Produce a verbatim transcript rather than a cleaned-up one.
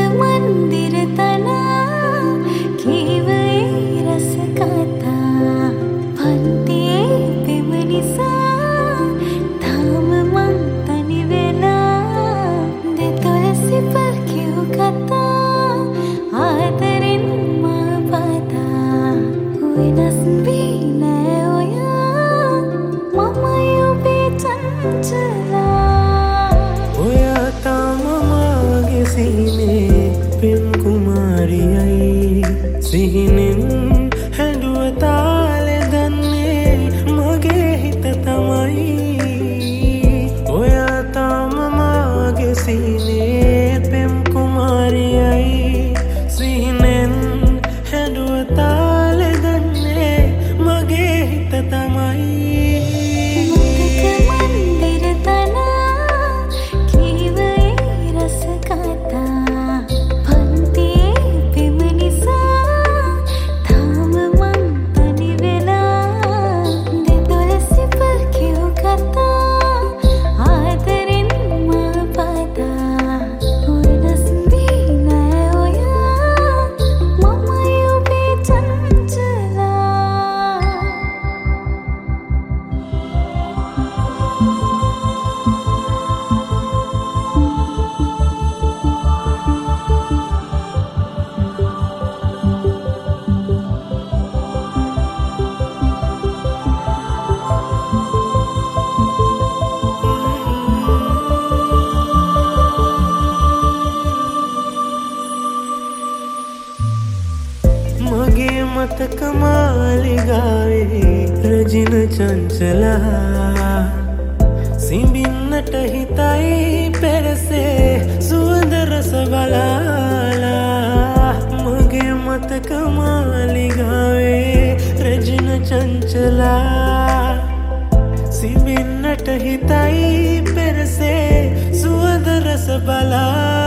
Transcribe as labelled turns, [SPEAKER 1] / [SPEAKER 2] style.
[SPEAKER 1] मंदिर तना कीवे रस कथा भक्ति पेमनिसा धाम मंतनि वेला दे तुलसी पर क्यों कथा आदरिन मां पाता वेनस बीना ओया ममा यू बे चंचला
[SPEAKER 2] ओया ताममागे सीने पेम कुमारियයි සිහිනෙන් හැඬුව තාලෙ දන්නේ මගේ හිත තමයි ඔයා තාම මාගේ සීනේ පෙම් කුමාරියයි සිහිනෙන් හැඬුව තාලෙ දන්නේ මගේ හිත තමයි මගේ මතක මාලිගාවේ රජින චංචලා සිඹින්නට හිතයි පෙරසේ සුවඳ රස බලාලා මගේ මතක මාලිගාවේ රජින චංචලා සිඹින්නට හිතයි පෙරසේ සුවඳ රස බලාලා